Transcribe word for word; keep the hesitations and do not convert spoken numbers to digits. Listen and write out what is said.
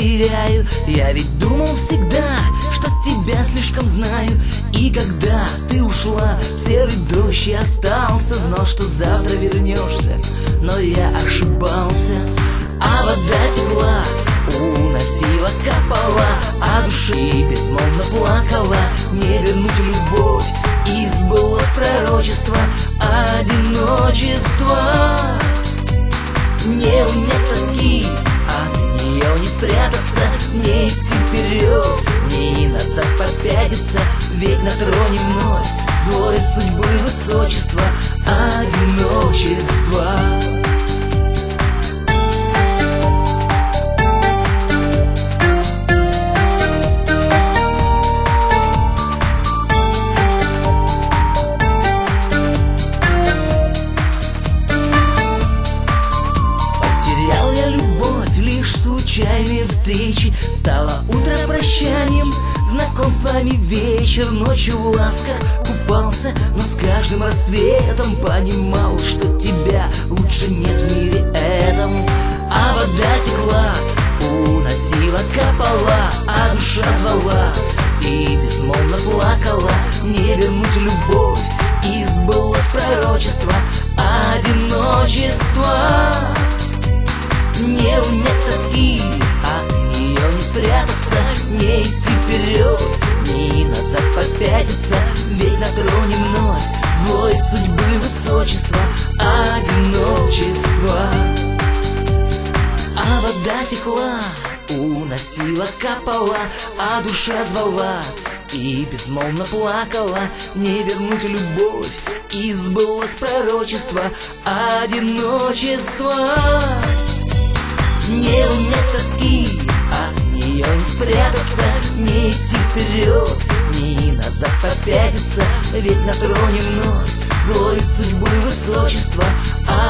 теряю. Я ведь думал всегда, что тебя слишком знаю. И когда ты ушла, серый дождь и остался, знал, что завтра вернешься, но я ошибался. А вода текла, уносила, капала, а души безмолвно плакала. Не вернуть любовь, и сбылось пророчество одиночества. Не унять тоски, от нее не спрятаться, не идти вперед, не назад попятиться. Ведь на троне вновь злой судьбы высочества одиночества. Случайные встречи, стало утро прощанием, знакомствами вечер, ночью в ласках купался. Но с каждым рассветом понимал, что тебя лучше нет в мире этом. А вода текла, уносила, капала, а душа звала и безмолвно плакала. Не вернуть любовь, и сбылось пророчество одиночества. Не унять тоски, от нее не спрятаться, не идти вперед, не назад попятиться. Ведь на троне вновь злой судьбы высочества одиночества. А вода текла, уносила, капала, а душа звала и безмолвно плакала. Не вернуть любовь, и сбылось пророчество одиночества. Не унять тоски, от нее не спрятаться, не идти вперед, не назад попятиться. Ведь на троне вновь злой судьбы высочества